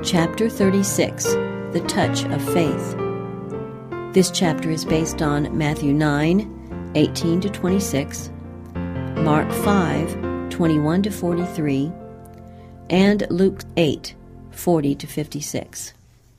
Chapter 36, The Touch of Faith. This chapter is based on Matthew 9, 18-26, Mark 5, 21-43, and Luke 8, 40-56.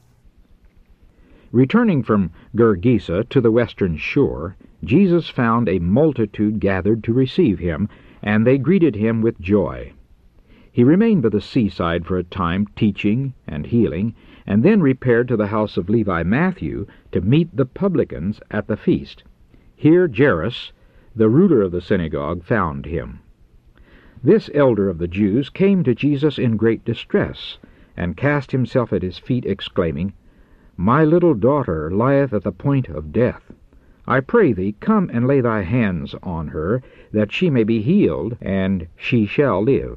Returning from Gergesa to the western shore, Jesus found a multitude gathered to receive him, and they greeted him with joy. He remained by the seaside for a time, teaching and healing, and then repaired to the house of Levi Matthew to meet the publicans at the feast. Here Jairus, the ruler of the synagogue, found him. This elder of the Jews came to Jesus in great distress, and cast himself at his feet, exclaiming, "My little daughter lieth at the point of death. I pray thee, come and lay thy hands on her, that she may be healed, and she shall live."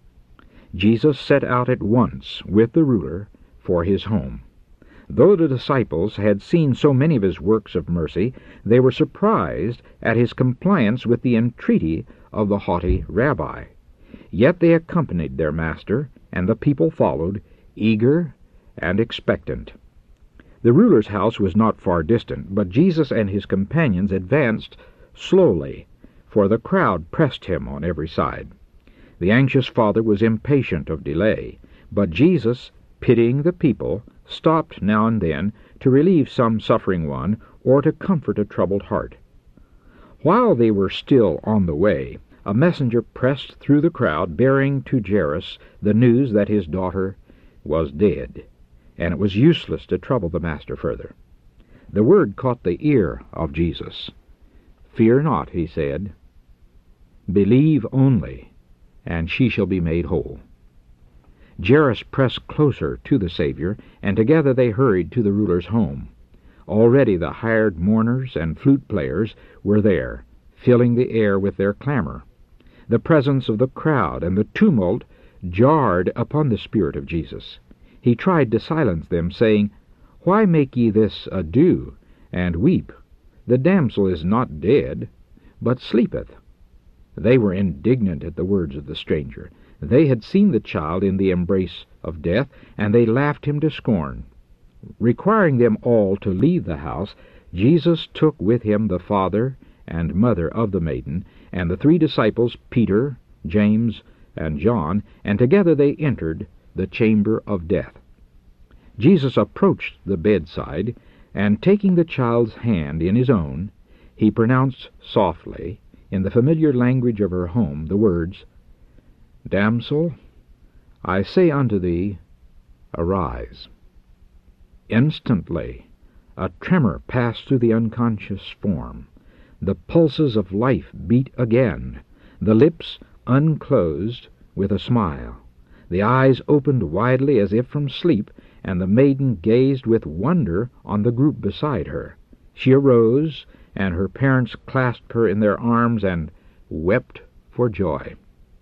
Jesus set out at once with the ruler for his home. Though the disciples had seen so many of his works of mercy, they were surprised at his compliance with the entreaty of the haughty rabbi. Yet they accompanied their master, and the people followed, eager and expectant. The ruler's house was not far distant, but Jesus and his companions advanced slowly, for the crowd pressed him on every side. The anxious father was impatient of delay, but Jesus, pitying the people, stopped now and then to relieve some suffering one or to comfort a troubled heart. While they were still on the way, a messenger pressed through the crowd, bearing to Jairus the news that his daughter was dead, and it was useless to trouble the master further. The word caught the ear of Jesus. "Fear not," he said. "Believe only, and she shall be made whole." Jairus pressed closer to the Savior, and together they hurried to the ruler's home. Already the hired mourners and flute players were there, filling the air with their clamor. The presence of the crowd and the tumult jarred upon the spirit of Jesus. He tried to silence them, saying, "Why make ye this ado, and weep? The damsel is not dead, but sleepeth." They were indignant at the words of the stranger. They had seen the child in the embrace of death, and they laughed him to scorn. Requiring them all to leave the house, Jesus took with him the father and mother of the maiden, and the 3 disciples, Peter, James, and John, and together they entered the chamber of death. Jesus approached the bedside, and taking the child's hand in his own, he pronounced softly, in the familiar language of her home, the words, "Damsel, I say unto thee, arise." Instantly a tremor passed through the unconscious form. The pulses of life beat again. The lips unclosed with a smile. The eyes opened widely as if from sleep, and the maiden gazed with wonder on the group beside her. She arose, and her parents clasped her in their arms and wept for joy.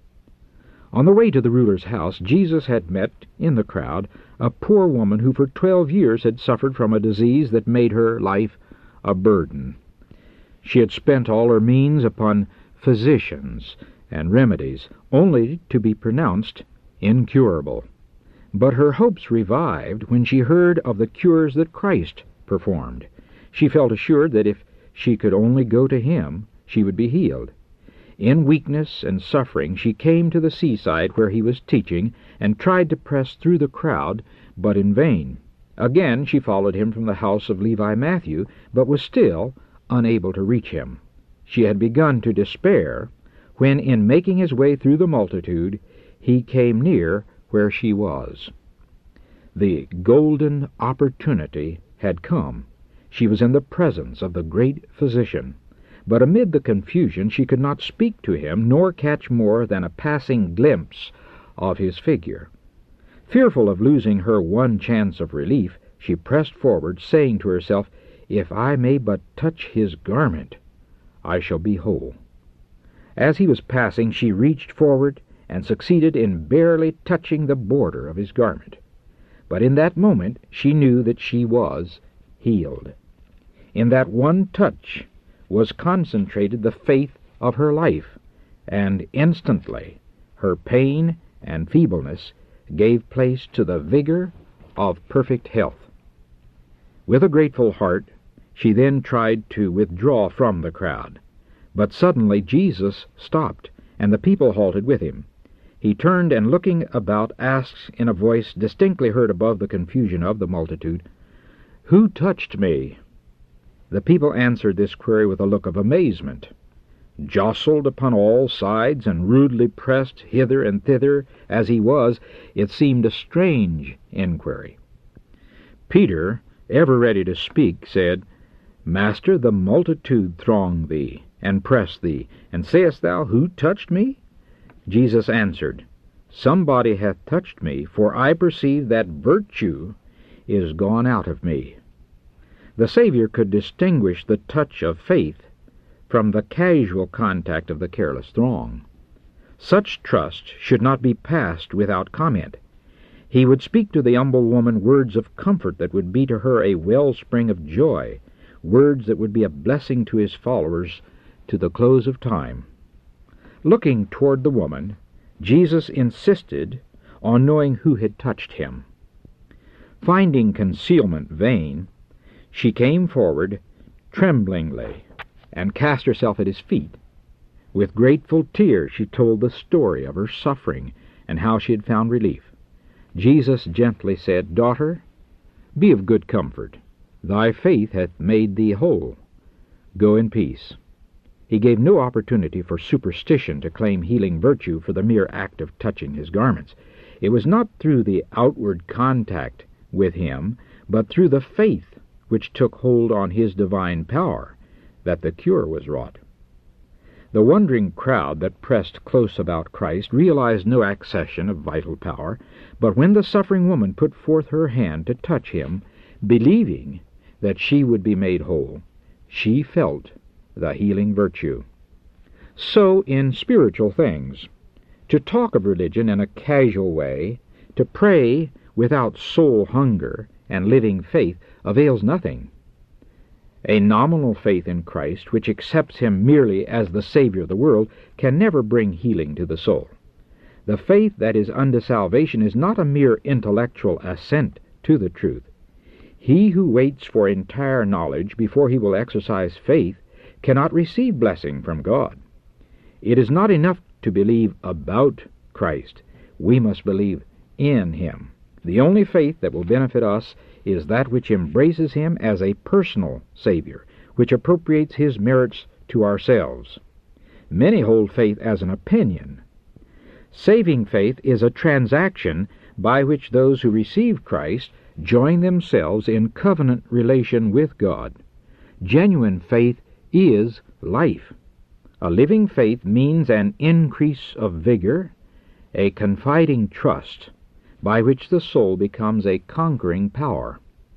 On the way to the ruler's house, Jesus had met, in the crowd, a poor woman who for 12 years had suffered from a disease that made her life a burden. She had spent all her means upon physicians and remedies, only to be pronounced incurable. But her hopes revived when she heard of the cures that Christ performed. She felt assured that if she could only go to him, she would be healed. In weakness and suffering, she came to the seaside where he was teaching, and tried to press through the crowd, but in vain. Again she followed him from the house of Levi Matthew, but was still unable to reach him. She had begun to despair, when, in making his way through the multitude, he came near where she was. The golden opportunity had come. She was in the presence of the great physician, but amid the confusion she could not speak to him, nor catch more than a passing glimpse of his figure. Fearful of losing her one chance of relief, she pressed forward, saying to herself, "If I may but touch his garment, I shall be whole." As he was passing, she reached forward and succeeded in barely touching the border of his garment. But in that moment she knew that she was healed. In that one touch was concentrated the faith of her life, and instantly her pain and feebleness gave place to the vigor of perfect health. With a grateful heart, she then tried to withdraw from the crowd. But suddenly Jesus stopped, and the people halted with him. He turned and, looking about, asked in a voice distinctly heard above the confusion of the multitude, "Who touched me?" The people answered this query with a look of amazement. Jostled upon all sides and rudely pressed hither and thither as he was, it seemed a strange inquiry. Peter, ever ready to speak, said, "Master, the multitude throng thee, and press thee, and sayest thou, Who touched me? Jesus answered, Somebody hath touched me, for I perceive that virtue is gone out of me. The Savior could distinguish the touch of faith from the casual contact of the careless throng. Such trust should not be passed without comment. He would speak to the humble woman words of comfort that would be to her a wellspring of joy, words that would be a blessing to his followers to the close of time. Looking toward the woman, Jesus insisted on knowing who had touched him. Finding concealment vain, she came forward tremblingly and cast herself at his feet. With grateful tears she told the story of her suffering and how she had found relief. Jesus gently said, Daughter, be of good comfort. Thy faith hath made thee whole. Go in peace. He gave no opportunity for superstition to claim healing virtue for the mere act of touching his garments. It was not through the outward contact with him, but through the faith which took hold on his divine power, that the cure was wrought. The wondering crowd that pressed close about Christ realized no accession of vital power, but when the suffering woman put forth her hand to touch him, believing that she would be made whole, she felt the healing virtue. So in spiritual things, to talk of religion in a casual way, to pray without soul hunger and living faith, avails nothing. A nominal faith in Christ, which accepts him merely as the Savior of the world, can never bring healing to the soul. The faith that is unto salvation is not a mere intellectual assent to the truth. He who waits for entire knowledge before he will exercise faith cannot receive blessing from God. It is not enough to believe about Christ. We must believe in him. The only faith that will benefit us is that which embraces him as a personal Savior, which appropriates his merits to ourselves. Many hold faith as an opinion. Saving faith is a transaction by which those who receive Christ join themselves in covenant relation with God. Genuine faith is life. A living faith means an increase of vigor, a confiding trust, by which the soul becomes a conquering power.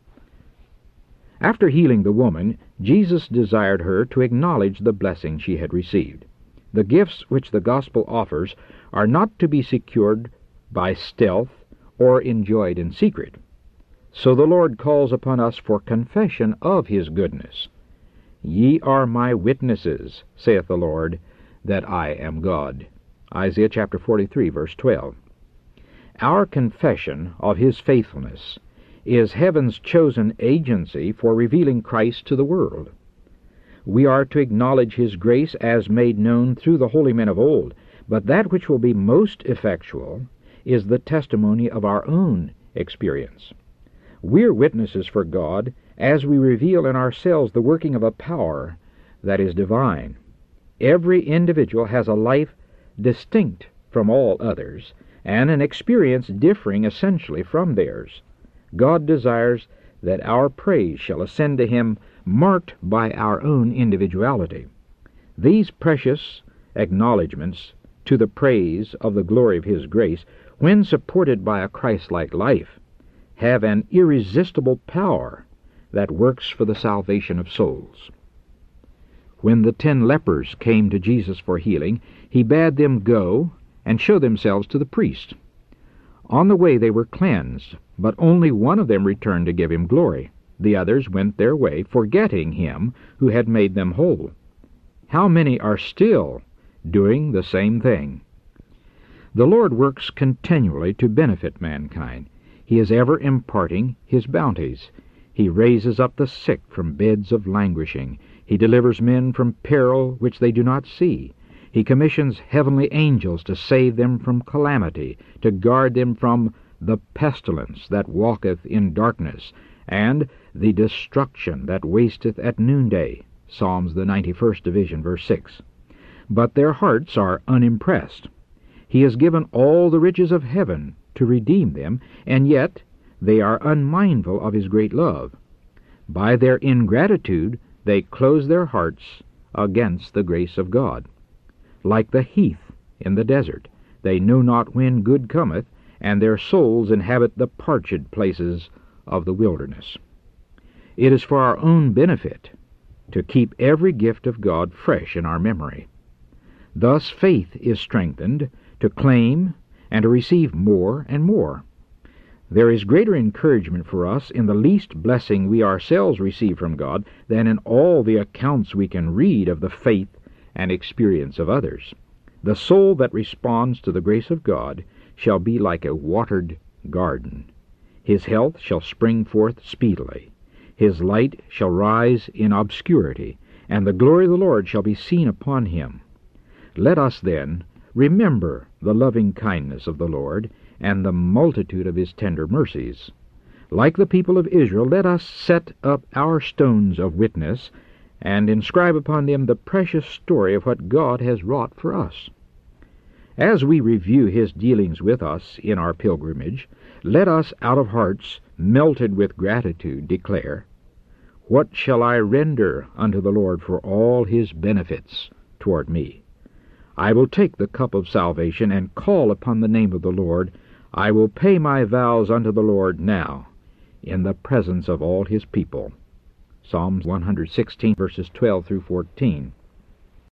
After healing the woman, Jesus desired her to acknowledge the blessing she had received. The gifts which the gospel offers are not to be secured by stealth or enjoyed in secret. So the Lord calls upon us for confession of his goodness. Ye are my witnesses, saith the Lord, that I am God. Isaiah chapter 43, verse 12. Our confession of his faithfulness is heaven's chosen agency for revealing Christ to the world. We are to acknowledge his grace as made known through the holy men of old, but that which will be most effectual is the testimony of our own experience. We're witnesses for God as we reveal in ourselves the working of a power that is divine. Every individual has a life distinct from all others, and an experience differing essentially from theirs. God desires that our praise shall ascend to him marked by our own individuality. These precious acknowledgments to the praise of the glory of his grace, when supported by a Christ-like life, have an irresistible power that works for the salvation of souls. When the 10 lepers came to Jesus for healing, he bade them go and show themselves to the priest. On the way they were cleansed, but only one of them returned to give him glory. The others went their way, forgetting him who had made them whole. How many are still doing the same thing? The Lord works continually to benefit mankind. He is ever imparting his bounties. He raises up the sick from beds of languishing. He delivers men from peril which they do not see. He commissions heavenly angels to save them from calamity, to guard them from the pestilence that walketh in darkness, and the destruction that wasteth at noonday. Psalms the 91st division, verse 6. But their hearts are unimpressed. He has given all the riches of heaven to redeem them, and yet they are unmindful of his great love. By their ingratitude they close their hearts against the grace of God. Like the heath in the desert, they know not when good cometh, and their souls inhabit the parched places of the wilderness. It is for our own benefit to keep every gift of God fresh in our memory. Thus faith is strengthened to claim and to receive more and more. There is greater encouragement for us in the least blessing we ourselves receive from God than in all the accounts we can read of the faith and experience of others. The soul that responds to the grace of God shall be like a watered garden. His health shall spring forth speedily. His light shall rise in obscurity, and the glory of the Lord shall be seen upon him. Let us, then, remember the loving kindness of the Lord, and the multitude of his tender mercies. Like the people of Israel, let us set up our stones of witness, and inscribe upon them the precious story of what God has wrought for us. As we review his dealings with us in our pilgrimage, let us, out of hearts melted with gratitude, declare, "What shall I render unto the Lord for all his benefits toward me? I will take the cup of salvation and call upon the name of the Lord. I will pay my vows unto the Lord now, in the presence of all his people." Psalms 116, verses 12 through 14.